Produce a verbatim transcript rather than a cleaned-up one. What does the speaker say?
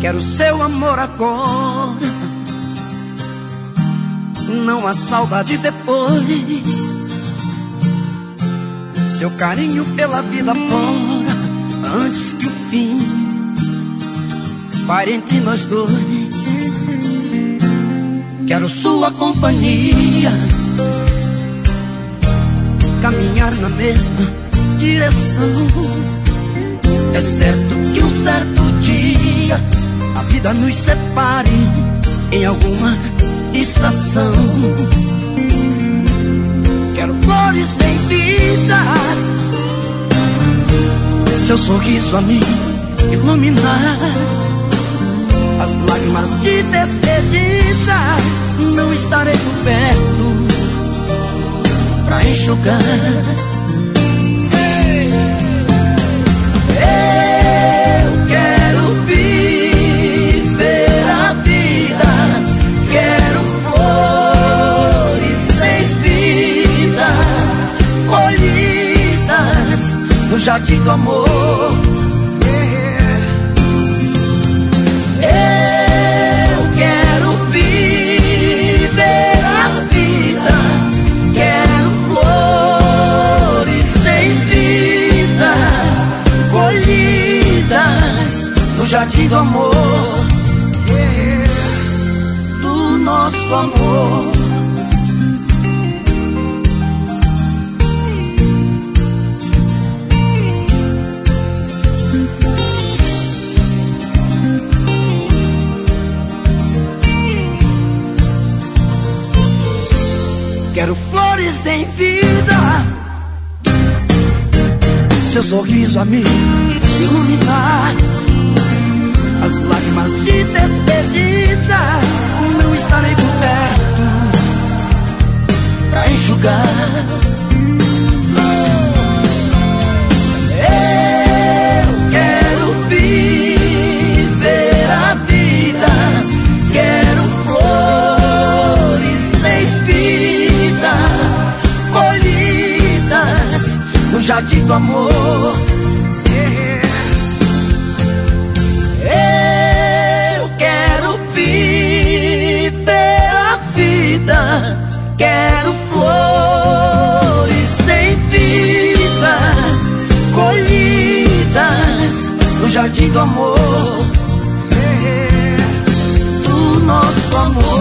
Quero seu amor agora, não há saudade depois. Seu carinho pela vida fora, antes que o fim pare entre nós dois. Quero sua companhia, caminhar na mesma direção. É certo que um certo dia a vida nos separe em alguma estação. Quero flores sem vida, seu sorriso a me iluminar. As lágrimas de despedida não estarei por perto pra enxugar. Eu quero viver a vida, quero flores sem vida, colhidas no jardim do amor. Eu quero viver a vida, quero flores sem vida, colhidas no jardim do amor, do nosso amor. Quero flores em vida, seu sorriso a me iluminar. As lágrimas de despedida não estarei por perto pra enxugar. Eu quero viver a vida, quero flores sem vida, colhidas no jardim do amor. Eu quero viver a vida, quero flores sem vida, colhidas no jardim do amor, do nosso amor.